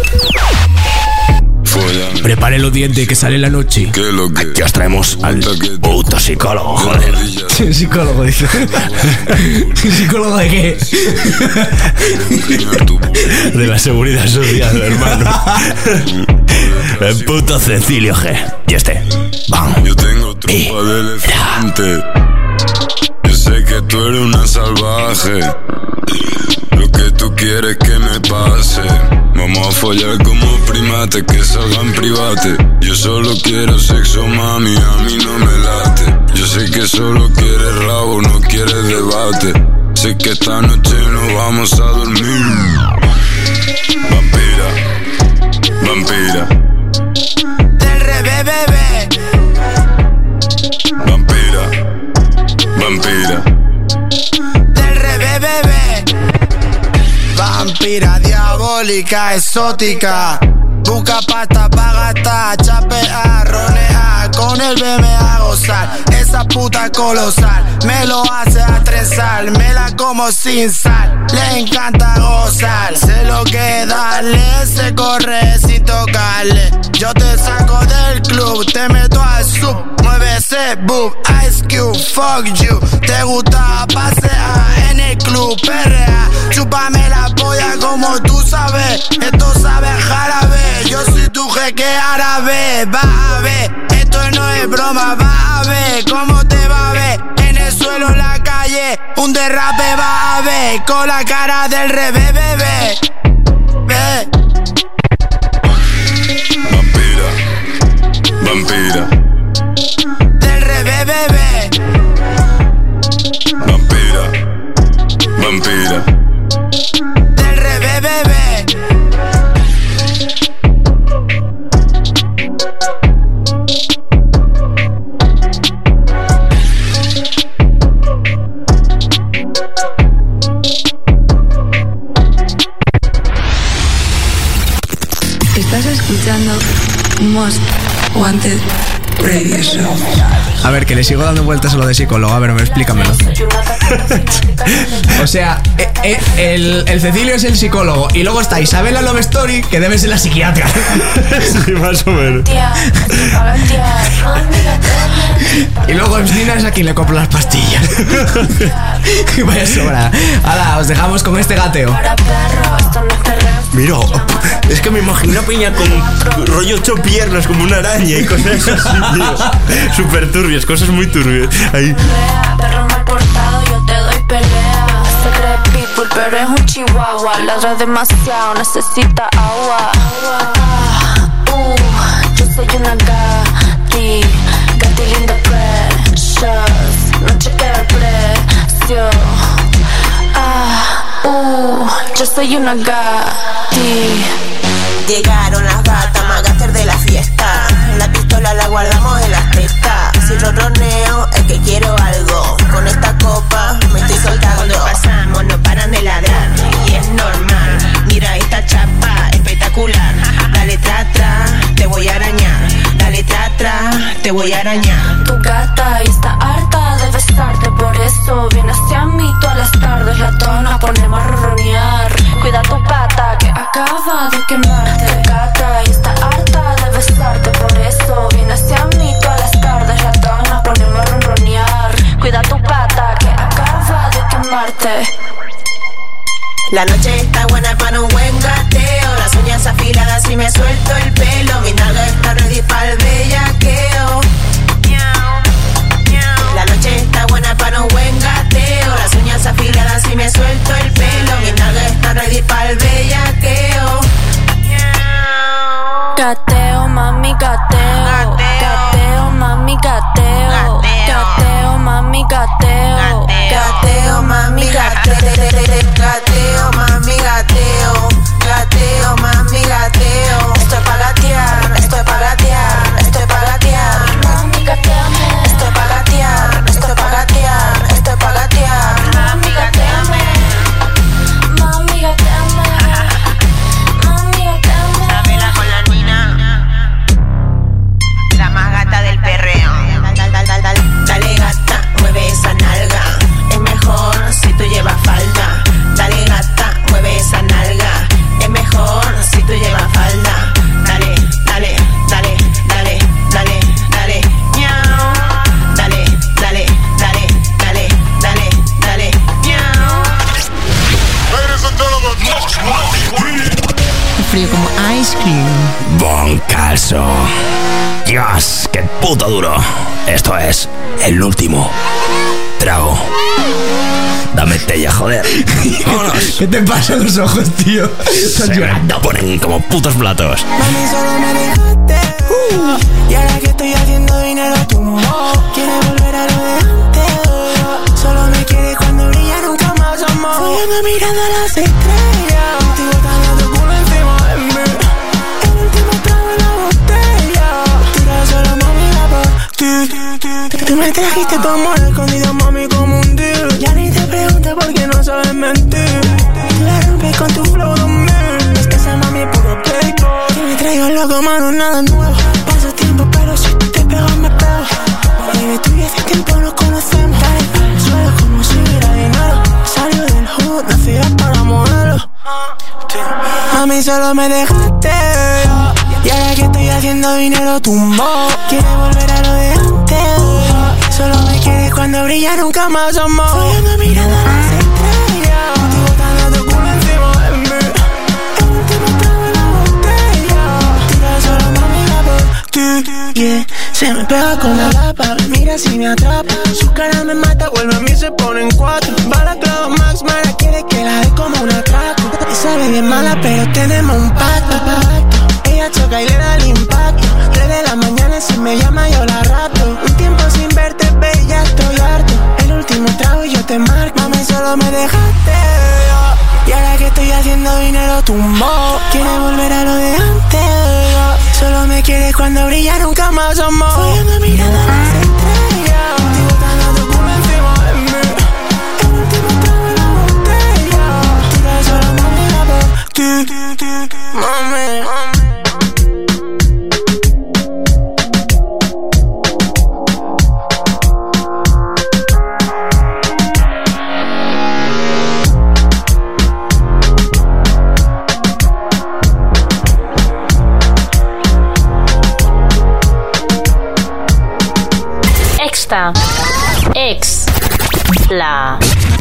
Prepare los dientes que sale la noche. ¿Qué lo que? Aquí os traemos al puto psicólogo, joder. Psicólogo, dice. ¿Psicólogo de qué? De la seguridad social, hermano. El puto Cecilio G. Y este. Vamos. Yo tengo tropa de elefante. Yo sé que tú eres una salvaje. Lo que tú quieres que me pase. Vamos a follar como primates que salgan private. Yo solo quiero sexo, mami, a mí no me late. Yo sé que solo quieres rabo, no quieres debate. Sé que esta noche no vamos a dormir. Vampira, vampira. Del revés, bebé. Vampira, vampira. Del revés, bebé. Vampira diabólica, exótica. Busca pasta pa' gastar, chapea, ronea. Con el B me a gozar, esa puta colosal. Me lo hace estresar, me la como sin sal. Le encanta gozar, sé lo que darle. Se corre sin tocarle. Yo te saco del club, te meto al sub. Mueve ese boob, Ice Cube, fuck you. Te gusta pasear en el club, perrea. Chúpame la polla como tú sabes. Esto sabe a jarabe. Yo soy tu jeque árabe. Va a ver, esto no es broma. Va a ver cómo te va a ver. En el suelo, en la calle, un derrape va a ver. Con la cara del revés, bebé. Ve. Vampira, vampira. Del revés, bebé. Vampira, vampira. Del revés, bebé. Estás escuchando Most Wanted Radio Show. A ver, que le sigo dando vueltas a lo de psicólogo. A ver, explícamelo. O sea, eh, eh, el, el Cecilio es el psicólogo. Y luego está Isabela Love Story, que debe ser la psiquiatra. Sí, más o menos. Y luego Epstein es a quien le compro las pastillas. Vaya sobra. Ahora, os dejamos con este gateo. Mira, es que me imagino a Peña con rollo ocho piernas como una araña y cosas así, tío. Súper turbias, cosas muy turbias. Ahí. Perro mal portado, yo te doy pelea. Se cree pitbull, pero es un chihuahua. Ladra demasiado, necesita agua. Uh, yo soy una gati, gati linda precious. No chequea el precio. Ah, uh, yo soy una gati. Llegaron las gatas, magaster de la fiesta. La pistola la guardamos en las tetas. Si ronroneo es que quiero algo. Con esta copa me estoy soltando. Cuando pasamos no paran de ladrar y es normal. Mira esta chapa espectacular. Dale tra tra, te voy a arañar. Dale tra tra, te voy a arañar. Tu gata está harta de besarte, por eso viene hacia mí todas las tardes. La tona ponemos a ronronear. Cuida tu pata que acaba de quemarte. Tu gata está harta de besarte, por eso viene hacia mí todas las tardes. La tona ponemos a ronronear. Cuida tu pata que acaba de quemarte. La noche está buena para un buen gateo. Las uñas afiladas y me suelto el pelo. Mi nalga está ready para el bellaqueo. La noche está buena para un buen gateo. Las uñas afiladas y me suelto el pelo. Mi Frío como ice cream. Bon calzo. Dios, qué puto duro. Esto es el último trago. Dame tella, joder. Vámonos. ¿Qué te pasa en los ojos, tío? Se me ponen como putos platos. Mami, solo me dejaste. Uh, y ahora que estoy haciendo dinero, tú no quieres volver a lo de antes. Solo me quieres cuando brilla, nunca más amor. Follando mirando a las estrellas. Contigo tan tu culo encima de mí. El último trago en la botella. Tira solo, mami, la por ti. Tú me trajiste tu amor escondido, mami, como un deal. Ya ni te pregunto por qué no sabes mentir. Tú la rompes con tu flow dos mil. Es que esa mami es puro playboy. Yo me traigo loco, mano, nada nuevo. Paso tiempo, pero si te pego, me pego. Baby, tú y hace tiempo nos conocemos. Dale al suelo como si hubiera dinero. Salió del hood, nacida para modelos. Mami, solo me dejaste. Y ahora que estoy haciendo dinero, tumbó. Quieres volver a lo de antes. Solo me quieres cuando brilla, nunca más amor. Follando mirando a las estrellas. Estoy botando tu culo encima de mí. El último trago en la botella. Tira solo, mami, la por ti. Yeah. Se me pega con la lapa, mira si me atrapa. Su cara me mata, vuelve a mí, se pone en cuatro. Balaclava Max Mara quiere que la dé como un atraco. Esa baby es mala, pero tenemos un pacto. Ella choca y le da el impacto. Tres de la mañana si me llama yo la rato. Un tiempo sin verte, baby, ya estoy harto. El último trago y yo te marco. Mami, solo me dejaste. Y ahora que estoy haciendo dinero, tumbó. Quieres volver a lo de antes. Solo me quieres cuando brilla, nunca más amor. Follando mirando a las estrellas. Estoy botando tu culo encima de mí. El último trago en la botella. Tira solo, mami, la por ti. Mami, mami. Ex. La.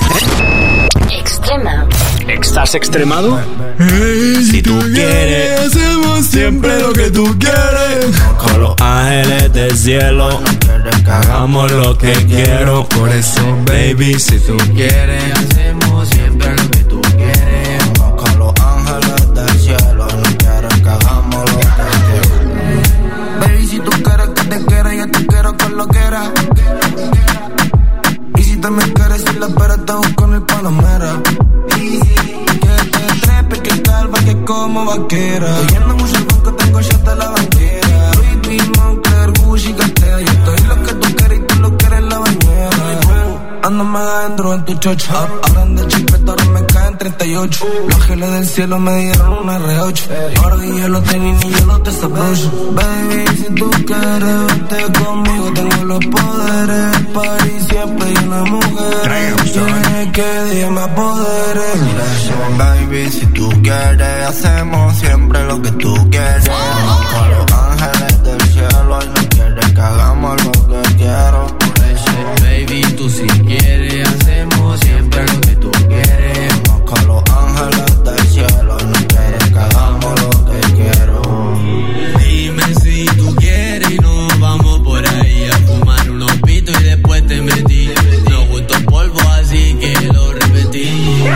Extrema. ¿Estás extremado? Hey, si tú quieres, hacemos siempre lo que tú quieres. Con los ángeles del cielo, hagamos lo que quiero. Por eso, baby, si tú quieres, hacemos siempre lo que tú quieres. Con los ángeles del cielo, no quiero que hagamos lo que quiero. Baby, si tú quieres que te quiera, yo te quiero con lo que era. Y si te me quieres, si la espera te busco en el Panamera. Y que te trepe, que calva, que como vaquera. Estoy yendo mucho al banco, tengo shot de la banquera. Louis V, Moncler, Gucci, Cartera. Yo estoy lo que tú quieres y tú lo quieres en la bañera. Ándame adentro en tu chocho. Hablan de chipeta, ahora me caen treinta y ocho. Los ángeles del cielo me dieron un R ocho. Ahora que yo lo tengo ni yo lo desabrocho. Baby, si tú quieres verte conmigo, tengo los poderes. Party siempre y una mujer. Tienes que día me apoderes. Baby, si tú quieres, hacemos siempre lo que tú quieres. Con los ángeles del cielo y no quieres que hagamos lo que quiero. Baby, tú si quieres, hacemos siempre lo que tú quieres. Con los ángeles del cielo, no quieres que hagamos lo que quiero. Dime si tú quieres y nos vamos por ahí a fumar unos pitos y después te metí. Nos gustó polvo, así que lo repetí.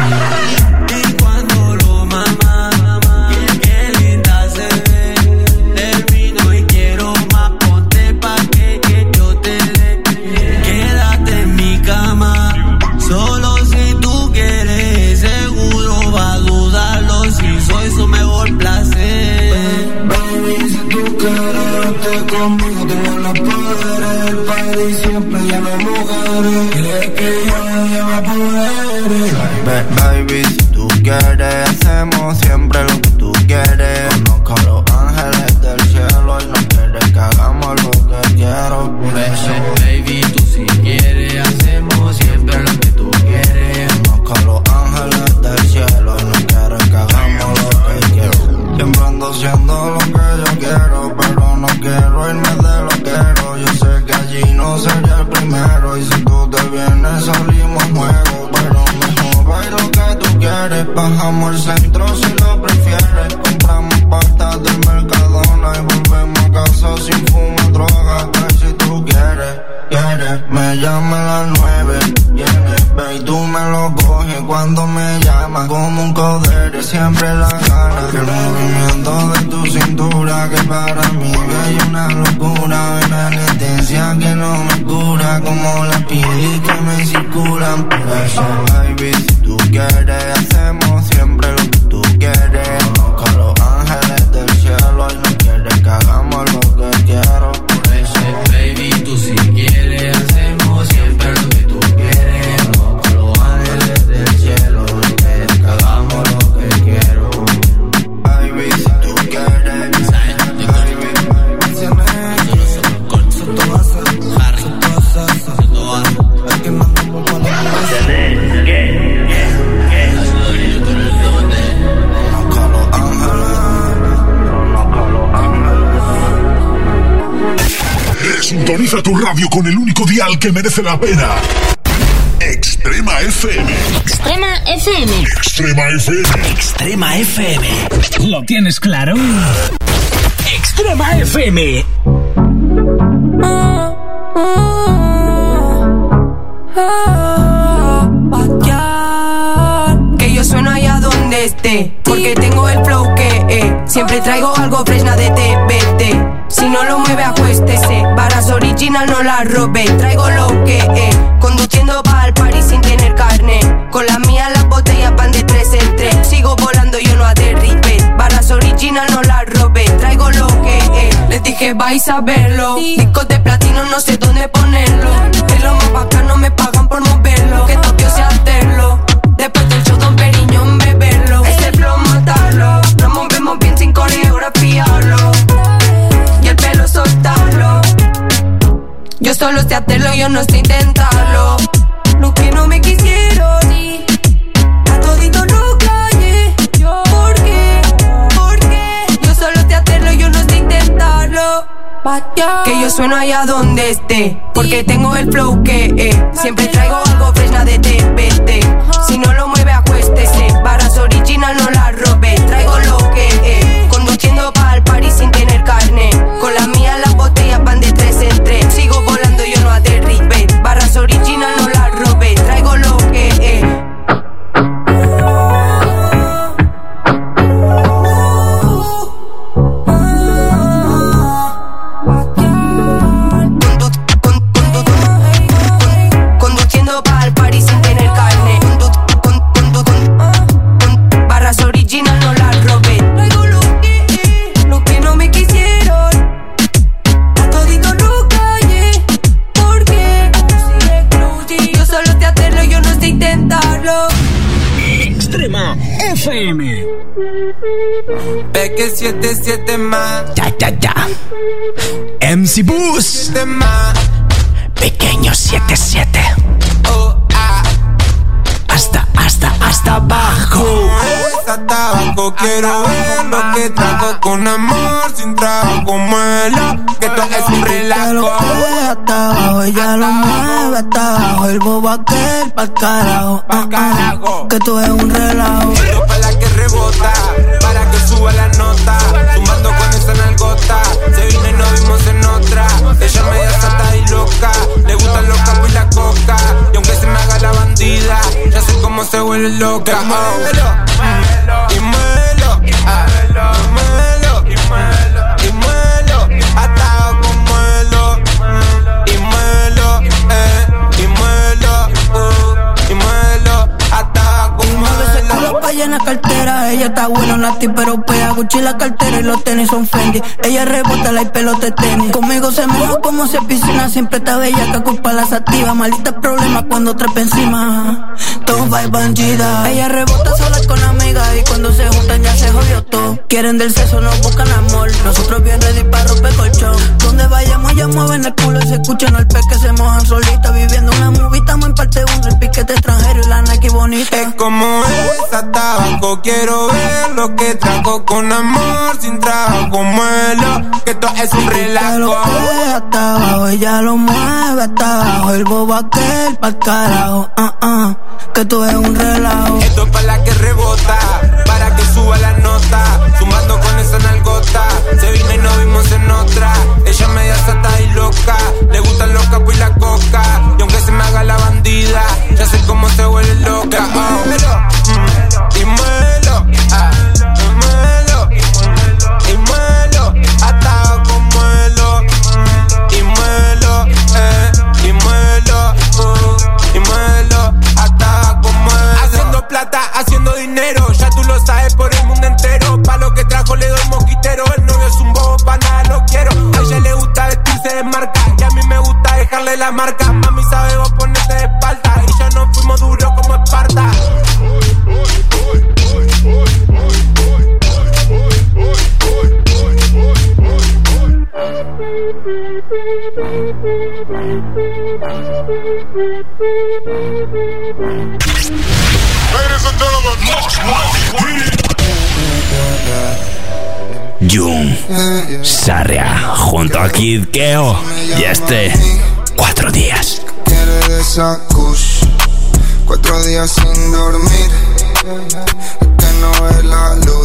Y cuando lo mamá, qué linda se ve. Termino y quiero más, ponte pa' que, que yo te dé. Quédate en mi cama, solo si tú quieres. Seguro va a dudarlo si soy su mejor placer. Baby, si tú quieres, vete conmigo, tengo los poderes. El party siempre lleno de mujeres. Quieres que yo lleve poderes. Baby, si tú quieres, hacemos siempre lo que tú quieres. Conozco a los ángeles del cielo y no quieres que hagamos lo que quiero. Por eso, baby, tú si quieres, hacemos siempre lo que tú quieres. Conozco a los ángeles del cielo y no quieres que hagamos lo que quiero. Siempre ando haciendo lo que yo quiero, pero no quiero irme de lo quiero. Yo sé que allí no sería el primero, y si tú te vienes salimos juego. Pero mejor bailo que tú quieres. Bajamos al centro si lo prefieres. Compramos pastas del Mercadona y volvemos a casa sin fumar droga. Ay, si tú quieres, quieres. Me llama a las nueve, vienes, ve y tú me lo coges cuando me llamas. Como un codere, siempre la gana. El movimiento de tu cintura que para mí hay una locura. Una anestesia que no me cura, como la piel que me circulan. Por eso, baby, si tú quieres, hacemos siempre lo que tú quieres. Con los ángeles del cielo y no quieres que hagamos lo que quiero. Por eso, baby, tú si quieres, hacemos siempre lo que tú quieres. Con los ángeles del cielo y no quieres que hagamos lo que quiero. Baby, si tú quieres, Sintoniza tu radio con el único dial que merece la pena. Extrema F M. Extrema F M. Extrema F M. Extrema F M. ¿Lo tienes claro? Extrema F M. Que yo sueno allá donde esté, porque tengo el flow que eh, siempre traigo algo fresna de T B T. Si no lo mueve, acuéstese. Varas original, no la robé. Traigo lo que eh, conduciendo pa'l party sin tener carne. Con la mía las botellas van de tres en tres. Sigo volando, yo no aterripe. Varas original, no la robé. Traigo lo que eh, les dije vais a verlo. Discos de platino, no sé dónde ponerlo. Es lo más bacano, me pagan por moverlo. Que Tokio sea hacerlo. Después del show, Don Periñón, beberlo. Ese flow, matarlo. Nos movemos bien sin coreografiarlo. Y el pelo, soltarlo. Yo solo sé hacerlo, yo no sé intentarlo. Lo que no me quisieron, sí. A todito lo callé. ¿Por qué? ¿Por qué? Yo solo sé hacerlo, yo no sé intentarlo. Que yo sueno allá donde esté, porque tengo el flow que eh, siempre traigo algo fresna de T B T. Si no lo mueve, acuéstese. Varas original, no la robé. Traigo lo que eh, conduciendo pa'l party sin tener carne. Con la mía las botellas van de tres en tres. Sigo volando, yo no aterripe. Barras original, no la robé. Traigo lo que eh. Conduciendo pa'l party sin tener carne. Barras original, no la robé. Traigo lo que eh, lo que no me quisieron. A todito lo callé. ¿Por qué? Yo solo sé hacerlo, yo no sé intentarlo. Extrema F M. Peque siete siete más. Ya, ya, ya. M C Bus. siete más. Pequeño siete siete. Oh, ah. Hasta, hasta, hasta abajo. Hasta abajo quiero ver lo que trago con amor, sin trago muelo, que esto es un relajo. Hasta abajo ella lo mueve, hasta abajo el bobo aquel pa'l carajo, uh, uh, que esto es un relajo. Pero para la que rebota, para que suba la nota, tumbando con esa nalgota, se vino y nos vimos en otra. Ella media sata y loca, le gustan los capos y la coca, y aunque se me haga la bandida, ya sé cómo se vuelve loca. Y muelo, y muelo, y muelo, y muelo, y muelo, atado con muelo, y muelo, eh, y muelo, uh, y muelo, atado con muelo. Pa' llenar cartera, ella está buena, Nati, pero pega Gucci la cartera y los tenis son Fendi. Ella rebota la y pelote tenis. Conmigo se moja como se piscina, siempre está bella, que culpa las activa. Maldita problema cuando trepa encima. Todo va y bandida. Ella rebota sola con amigas y cuando se juntan ya se jodió todo. Quieren del sexo, no buscan amor. Nosotros bien ready para romper colchón. Donde vayamos ya mueven el culo y se escuchan al pez que se mojan solita. Viviendo una movie, estamos en parte uno, el piquete extranjero y la Nike bonita. Es como esa tabaco, quiero ver lo que trago con amor, sin trago muelo, que esto es un relajo. Hasta abajo ella lo mueve, hasta abajo el bobo aquel pa'l carajo, uh, uh, que tú eres un relajo. Esto es para la que rebota, para que suba la nota. Sumando con esa nalgota, se vino y nos vimos en otra. Ella media sata y loca, le gustan los capos y la coca. Y aunque se me haga la bandida, ya sé cómo se vuelve loca. Oh. Mm. Y muelo, ah. Y muelo, y muelo, atado con muelo. Y muelo, eh, y muelo, uh, y muelo, atado con muelo. Haciendo plata, haciendo dinero, ya tú lo sabes por el mundo entero. Pa' lo que trajo le doy moquitero, el novio es un bobo, pa' nada lo quiero. A ella le gusta vestirse de marca, y a mí me gusta dejarle la marca. Mami sabe vos ponerte de espalda, y ya nos fuimos duros como Esparta. Ladies and gentlemen, Jung, Sarria, junto a Kid Keo y este, cuatro días. Quiere de esa kush, cuatro días sin dormir, que no es la luz.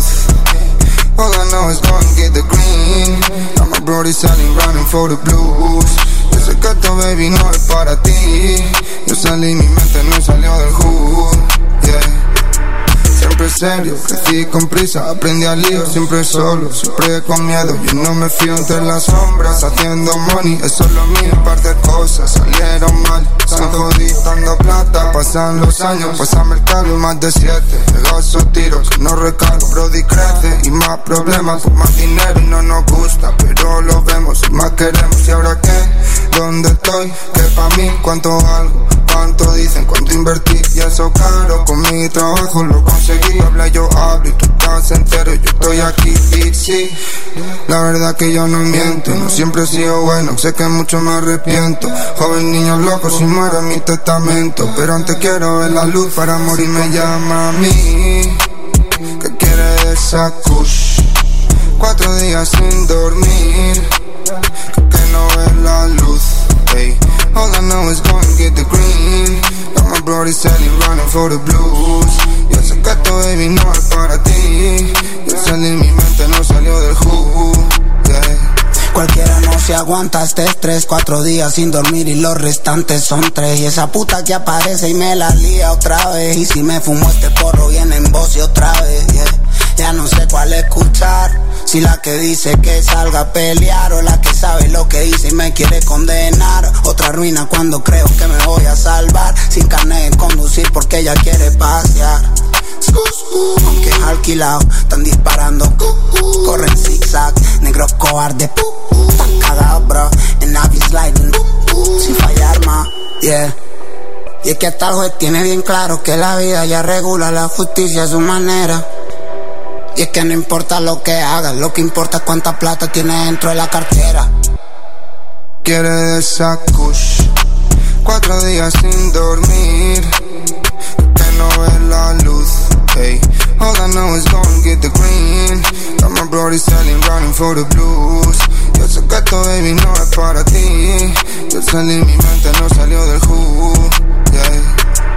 All I know is go and get the green. I'm a brody selling, running for the blues. Yo sé que esto, baby, no es para ti. Yo salí, mi mente no salió del hood, yeah. Siempre serio, crecí con prisa, aprendí al lío, siempre solo, siempre con miedo. Yo no me fío entre las sombras, haciendo money, eso es lo mío. Un par de cosas salieron mal, se han jodido dando plata. Pasan los años, pasan el cable, más de siete. Pegó sus tiros, no recargo, Brody crece y más problemas, más dinero y no nos gusta, pero lo vemos y más queremos. ¿Y ahora qué? ¿Dónde estoy? ¿Qué pa' mí? ¿Cuánto valgo? ¿Cuánto dicen? ¿Cuánto invertí? Y eso caro, con mi trabajo lo conseguí. Habla, yo hablo y tú estás entero, yo estoy aquí y sí. La verdad que yo no miento, no siempre he sido bueno, sé que mucho me arrepiento. Joven niño loco, si muero en mi testamento, pero antes quiero ver la luz para morir, me llama a mí. ¿Qué quiere esa kush? Cuatro días sin dormir, que no ve la luz, hey. All I know is go and get the green. Got my brody selling, running for the blues. Yo sé que esto, baby, no es para ti. Yo salí, mi mente no salió del hood, yeah. Cualquiera no se aguanta este estrés, cuatro días sin dormir y los restantes son tres. Y esa puta que aparece y me la lía otra vez. Y si me fumo este porro viene en voz y otra vez, yeah. Ya no sé cuál escuchar, si la que dice que salga a pelear o la que sabe lo que hice y me quiere condenar. Otra ruina cuando creo que me voy a salvar, sin carnet de conducir porque ella quiere pasear. Aunque es alquilado, están disparando, corren zigzag, negros cobardes, están cagados, bro, en Navi sliding, sin fallar más, yeah. Y es que hasta el juez tiene bien claro que la vida ya regula la justicia a su manera. Y es que no importa lo que hagas, lo que importa es cuánta plata tienes dentro de la cartera. Quiere de esa kush, cuatro días sin dormir, que no ve la luz, hey. All I know is go and get the green. Got my brody selling, running for the blues. Yo sé que esto, baby, no es para ti. Yo salí, mi mente no salió del hood, yeah.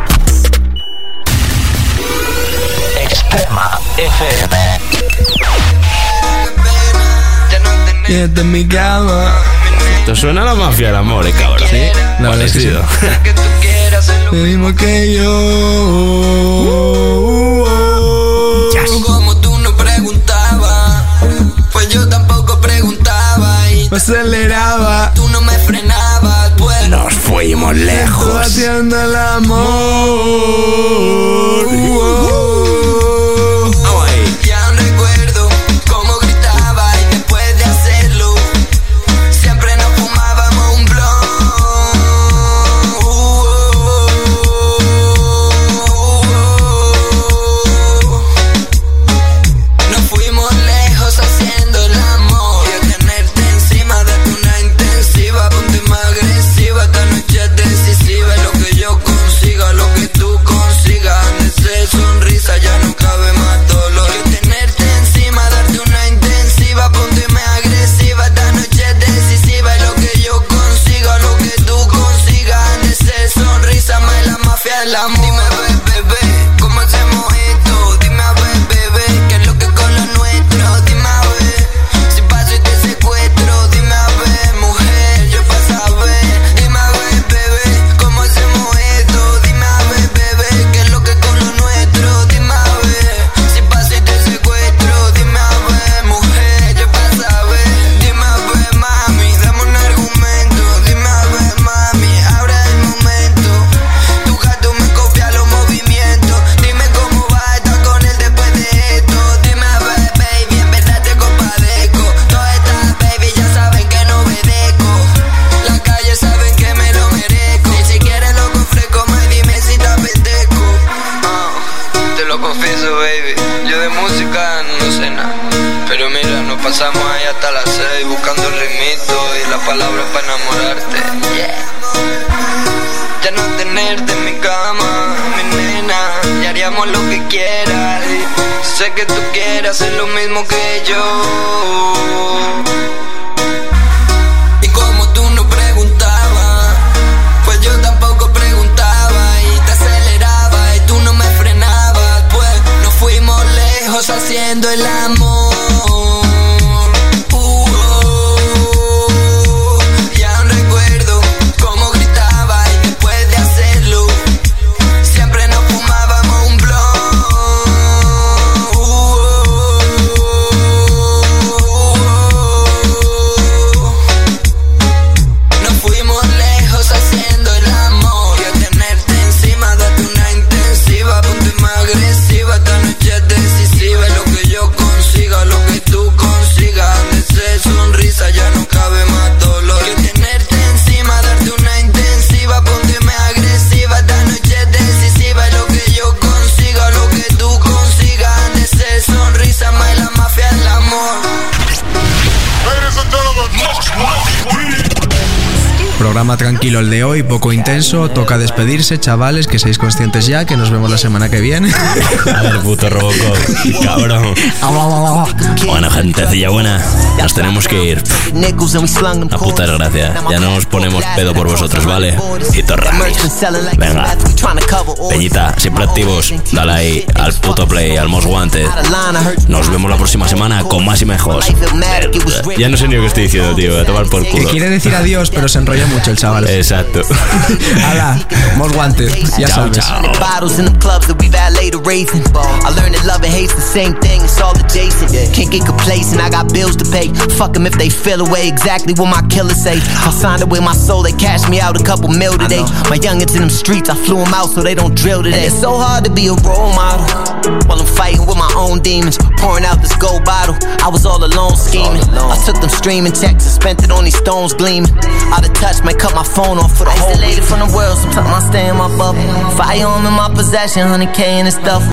Extrema F M. Y esta es mi cama. Esto suena a la mafia del amor, eh, cabrón. Sí, la verdad es que sí. Lo mismo que yo. Yes. Como tú no preguntabas, pues yo tampoco preguntaba y me aceleraba. Tú no me frenabas, pues nos fuimos lejos. Haciendo el amor. Ya no recuerdo cómo gritaba y después de hacerlo siempre nos fumábamos un blunt. Nos fuimos lejos haciendo el amor y a tenerte encima de una intensiva, ponte más agresiva, esta noche es decisiva, es lo que yo consigo. Yo de música no sé nada, pero mira, nos pasamos ahí hasta las seis buscando el ritmito y la palabra para enamorarte. Yeah. Ya no tenerte en mi cama, mi nena, y haríamos lo que quieras. Y sé que tú quieres hacer lo mismo que yo. Y como tú no preguntabas, pues yo tampoco preguntaba y te aceleraba y tú no me frenabas, pues nos fuimos lejos haciendo el amor. Ya no cabe más dolor que tenerte encima, darte una intensiva, pónteme agresiva. Esta noche es decisiva y lo que yo consiga, lo que tú consigas, han de ser sonrisa, más la mafia el amor. Programa tranquilo el de hoy, poco intenso. Toca despedirse, chavales, que seáis conscientes ya, que nos vemos la semana que viene. A ver, puto Robocop, cabrón. Bueno, gentecilla buena, nos tenemos que ir. A puta desgracia, ya no nos ponemos pedo por vosotros, ¿vale? Y torramis. Venga, Peñita, siempre activos. Dale ahí al puto play, al Most Wanted. Nos vemos la próxima semana con más y mejor. Ya no sé ni lo que estoy diciendo, tío, voy a tomar por culo. Que quiere decir adiós, pero se enrolla mucho el chaval. Exacto. Hala, Most Wanted, ya chao, sabes. Chao. Bottles in the clubs that we've had later raising. I learned that love and hate's the same thing, it's all adjacent. Can't get complacent, I got bills to pay. Fuck them if they feel away, exactly what my killers say. I signed away my soul, they cashed me out a couple mil today. My youngins in them streets, I flew them out so they don't drill today. And it's so hard to be a role model while I'm fighting with my own demons, pouring out this gold bottle. I was all alone scheming. I took them streaming checks and spent it on these stones gleaming. Out of touch, might cut my phone off for the whole. Isolated from the world, sometimes I stay in my bubble. Firearm in my possession, one hundred K in this stuff.